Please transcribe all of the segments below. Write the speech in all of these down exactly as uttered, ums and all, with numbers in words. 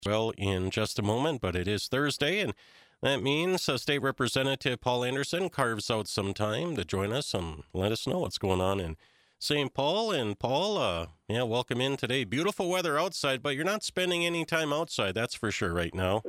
Well, in just a moment, but it is Thursday, and that means uh, State Representative Paul Anderson carves out some time to join us and let us know what's going on in Saint Paul. And Paul, uh, yeah, welcome in today. Beautiful weather outside, but you're not spending any time outside, that's for sure right now.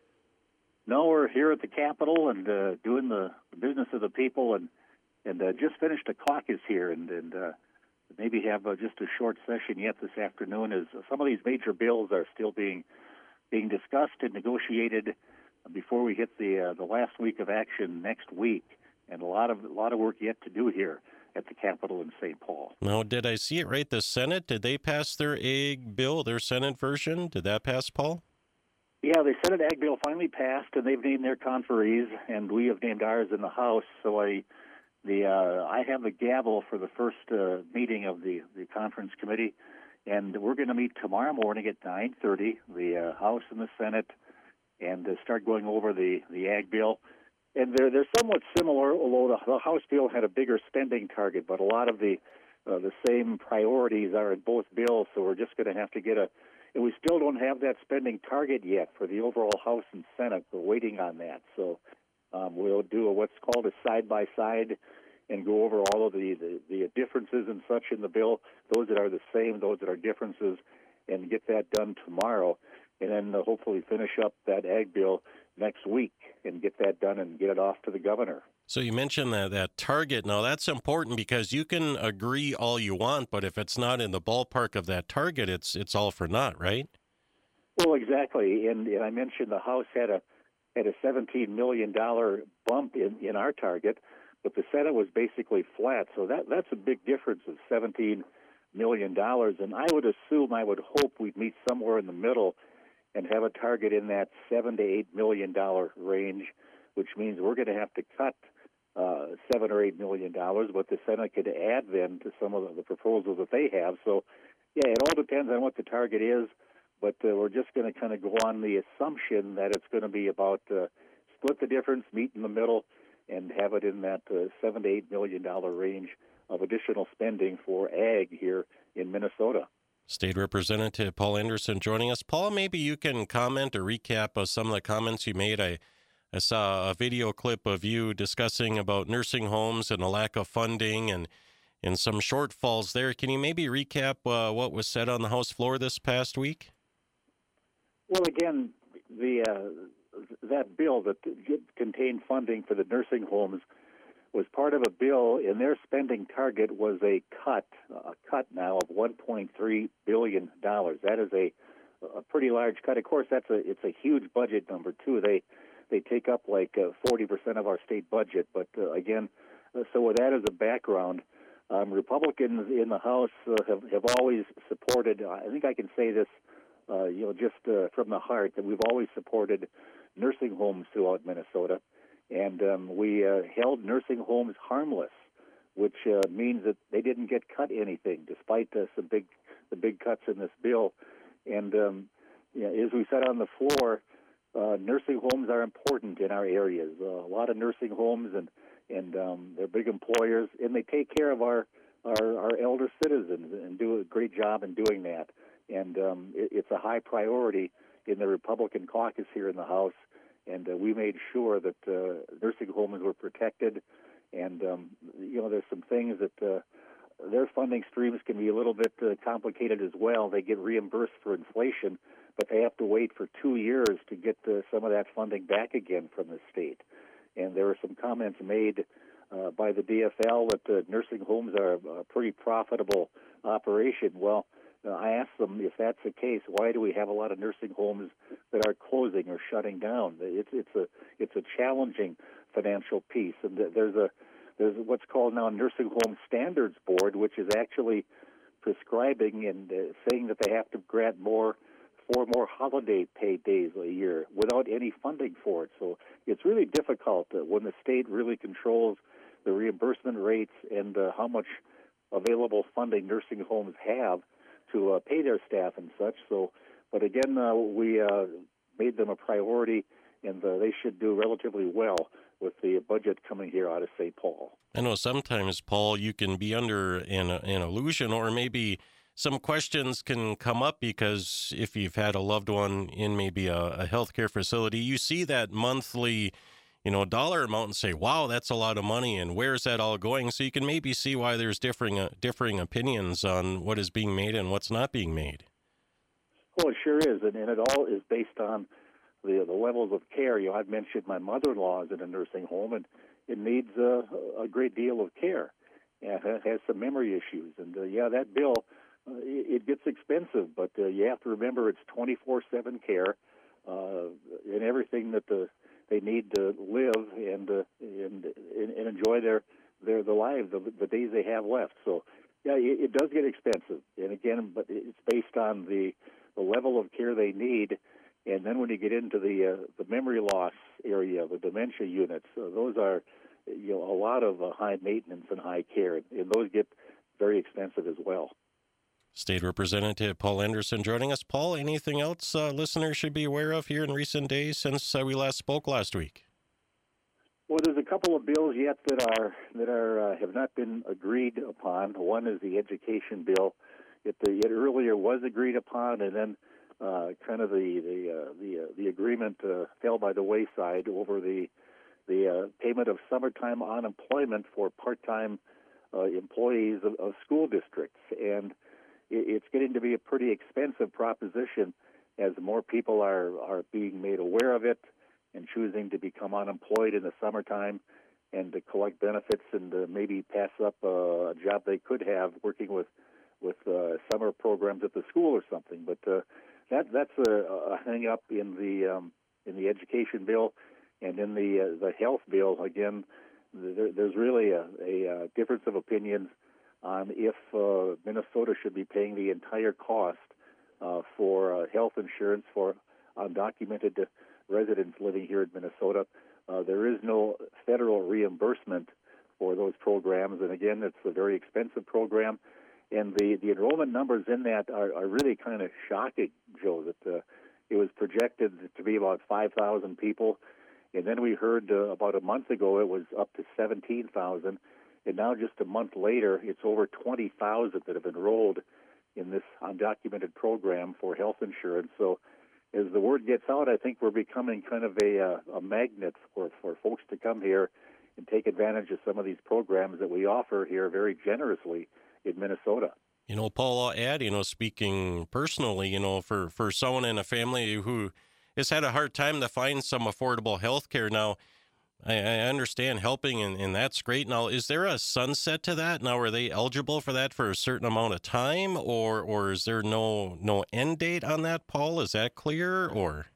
No, we're here at the Capitol and uh, doing the business of the people, and and uh, just finished a caucus here, and and uh, maybe have uh, just a short session yet this afternoon. As some of these major bills are still being being discussed and negotiated before we hit the uh, the last week of action next week, and a lot of a lot of work yet to do here at the Capitol in Saint Paul. Now, did I see it right? The Senate, did they pass their ag bill, their Senate version? Did that pass, Paul? Yeah, the Senate Ag bill finally passed, and they've named their conferees, and we have named ours in the House. So I, the uh, I have the gavel for the first uh, meeting of the, the conference committee, and we're going to meet tomorrow morning at nine thirty, the uh, House and the Senate, and uh, start going over the, the Ag bill. And they're they're somewhat similar, although the, the House bill had a bigger spending target, but a lot of the uh, the same priorities are in both bills. So we're just going to have to get a. And we still don't have that spending target yet for the overall House and Senate. We're waiting on that. So um, we'll do a, what's called a side-by-side and go over all of the, the, the differences and such in the bill, those that are the same, those that are differences, and get that done tomorrow. And then uh, hopefully finish up that Ag bill next week and get that done and get it off to the governor. So you mentioned that, that target. Now, that's important because you can agree all you want, but if it's not in the ballpark of that target, it's it's all for naught, right? Well, exactly. And, and I mentioned the House had a had a seventeen million dollars bump in, in our target, but the Senate was basically flat. So that that's a big difference of seventeen million dollars. And I would assume, I would hope we'd meet somewhere in the middle and have a target in that seven to eight million dollar range, which means we're going to have to cut uh, seven or eight million dollars, but the Senate could add then to some of the, the proposals that they have. So, yeah, it all depends on what the target is, but uh, we're just going to kind of go on the assumption that it's going to be about uh, split the difference, meet in the middle, and have it in that uh, seven to eight million dollar range of additional spending for ag here in Minnesota. State Representative Paul Anderson joining us. Paul, maybe you can comment or recap of some of the comments you made. I, I saw a video clip of you discussing about nursing homes and a lack of funding and, and some shortfalls there. Can you maybe recap uh, what was said on the House floor this past week? Well, again, the uh, that bill that contained funding for the nursing homes was part of a bill, and their spending target was a cut, a cut now of one point three billion dollars. That is a a pretty large cut. Of course, that's a it's a huge budget number too. They they take up like uh, forty percent of our state budget. But uh, again, uh, so with that as a background, um, Republicans in the House uh, have have always supported. I think I can say this, uh, you know, just uh, from the heart, that we've always supported nursing homes throughout Minnesota. And um, we uh, held nursing homes harmless, which uh, means that they didn't get cut anything, despite uh, some big the big cuts in this bill. And um, you know, as we said on the floor, uh, nursing homes are important in our areas. Uh, a lot of nursing homes, and and um, they're big employers, and they take care of our, our our elder citizens and do a great job in doing that. And um, it, it's a high priority in the Republican caucus here in the House. And uh, we made sure that uh, nursing homes were protected. And, um, you know, there's some things that uh, their funding streams can be a little bit uh, complicated as well. They get reimbursed for inflation, but they have to wait for two years to get uh, some of that funding back again from the state. And there were some comments made uh, by the D F L that uh, nursing homes are a pretty profitable operation. Well, Uh, I asked them, if that's the case, why do we have a lot of nursing homes that are closing or shutting down? It's it's a it's a challenging financial piece, and there's a there's what's called now Nursing Home Standards Board, which is actually prescribing and uh, saying that they have to grant more four more holiday pay days a year without any funding for it. So it's really difficult uh, when the state really controls the reimbursement rates and uh, how much available funding nursing homes have to uh, pay their staff and such. So, but again, uh, we uh, made them a priority, and uh, they should do relatively well with the budget coming here out of Saint Paul. I know sometimes, Paul, you can be under an, an illusion or maybe some questions can come up because if you've had a loved one in maybe a, a healthcare facility, you see that monthly, you know, dollar amount and say, wow, that's a lot of money. And where's that all going? So you can maybe see why there's differing, uh, differing opinions on what is being made and what's not being made. Well, it sure is. And, and it all is based on the, the levels of care. You know, I've mentioned my mother-in-law is in a nursing home, and it needs uh, a great deal of care. And it has some memory issues. And, uh, yeah, that bill, uh, it, it gets expensive, but uh, you have to remember it's twenty-four seven care uh, and everything that the, they need to live and, uh, and, and enjoy their, their the lives, the, the days they have left. So, yeah, it, it does get expensive. And, again, but it's based on the, the level of care they need. And then when you get into the uh, the memory loss area, the dementia units, uh, those are, you know, a lot of uh, high maintenance and high care, and those get very expensive as well. State Representative Paul Anderson joining us. Paul, anything else uh, listeners should be aware of here in recent days since uh, we last spoke last week? Well, there's a couple of bills yet that are that are uh, have not been agreed upon. One is the education bill. It, the, it earlier was agreed upon, and then uh, kind of the the uh, the, uh, the agreement uh, fell by the wayside over the the uh, payment of summertime unemployment for part-time uh, employees of, of school districts, and it, it's getting to be a pretty expensive proposition as more people are are being made aware of it and choosing to become unemployed in the summertime and to collect benefits and to maybe pass up uh, a job they could have working with with uh, summer programs at the school or something. But uh, that that's a, a hang up in the um, in the education bill, and in the uh, the health bill. Again, there, there's really a, a, a difference of opinions on if uh, Minnesota should be paying the entire cost uh, for uh, health insurance for undocumented residents living here in Minnesota. Uh, there is no federal reimbursement for those programs, and again, it's a very expensive program. And the, the enrollment numbers in that are, are really kind of shocking, Joe, that uh, it was projected to be about five thousand people. And then we heard uh, about a month ago it was up to seventeen thousand. And now just a month later, it's over twenty thousand that have enrolled in this undocumented program for health insurance. So as the word gets out, I think we're becoming kind of a, uh, a magnet for, for folks to come here and take advantage of some of these programs that we offer here very generously in Minnesota. You know, Paul, I'll add, you know, speaking personally, you know, for, for someone in a family who has had a hard time to find some affordable health care now, I, I understand helping, and, and that's great. Now, is there a sunset to that? Now, are they eligible for that for a certain amount of time, or or is there no no end date on that, Paul? Is that clear, or?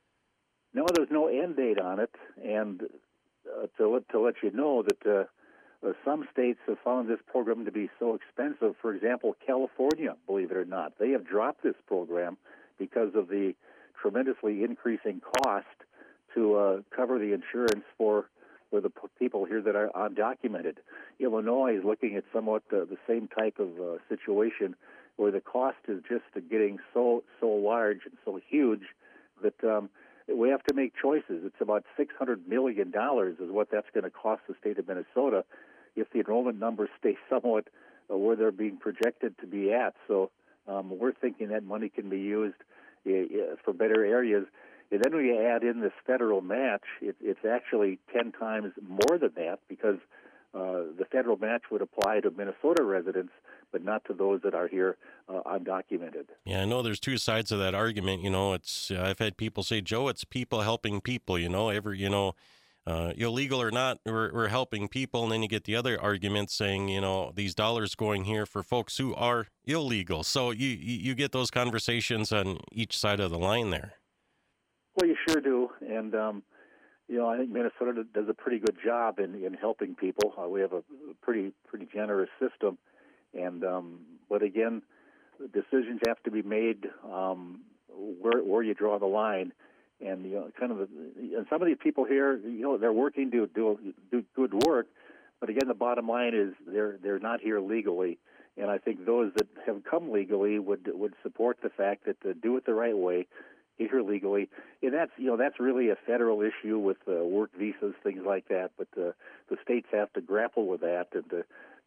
No, there's no end date on it, and uh, to, let, to let you know that uh, Uh, some states have found this program to be so expensive. For example, California, believe it or not, they have dropped this program because of the tremendously increasing cost to uh, cover the insurance for, for the p- people here that are undocumented. Illinois is looking at somewhat uh, the same type of uh, situation where the cost is just uh, getting so so large and so huge that um, we have to make choices. It's about six hundred million dollars is what that's going to cost the state of Minnesota if the enrollment numbers stay somewhat uh, where they're being projected to be at. So um, we're thinking that money can be used uh, for better areas. And then we add in this federal match. It, it's actually ten times more than that because uh, the federal match would apply to Minnesota residents, but not to those that are here uh, undocumented. Yeah, I know there's two sides of that argument. You know, it's uh, I've had people say, Joe, it's people helping people. You know, every you know, uh, illegal or not, we're, we're helping people. And then you get the other argument saying, you know, these dollars going here for folks who are illegal. So you you, you get those conversations on each side of the line there. Well, you sure do, and um, you know, I think Minnesota does a pretty good job in, in helping people. Uh, we have a pretty pretty generous system. And um, but again, decisions have to be made um, where where you draw the line, and you know, kind of the, and some of these people here, you know, they're working to do do good work, but again, the bottom line is they're they're not here legally, and I think those that have come legally would would support the fact that to do it the right way, get here legally, and that's you know that's really a federal issue with uh, work visas, things like that. But uh, the states have to grapple with that and to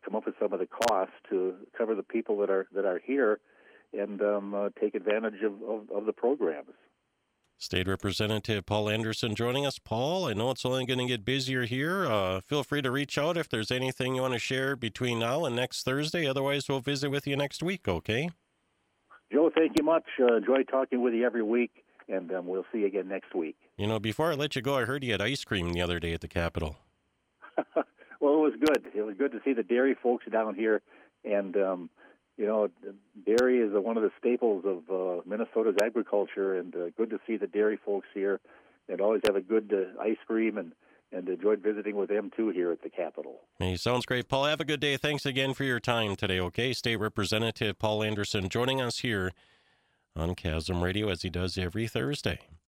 come up with some of the costs to cover the people that are that are here and um, uh, take advantage of, of, of the programs. State Representative Paul Anderson joining us. Paul, I know it's only going to get busier here. Uh, feel free to reach out if there's anything you want to share between now and next Thursday. Otherwise, we'll visit with you next week, okay? Joe, thank you much. Uh, enjoy talking with you every week, and um, we'll see you again next week. You know, before I let you go, I heard you had ice cream the other day at the Capitol. Well, it was good. It was good to see the dairy folks down here, and um, you know, dairy is one of the staples of uh, Minnesota's agriculture, and uh, good to see the dairy folks here, and always have a good uh, ice cream, and, and enjoyed visiting with them, too, here at the Capitol. Hey, sounds great. Paul, have a good day. Thanks again for your time today, okay? State Representative Paul Anderson joining us here on Chasm Radio, as he does every Thursday.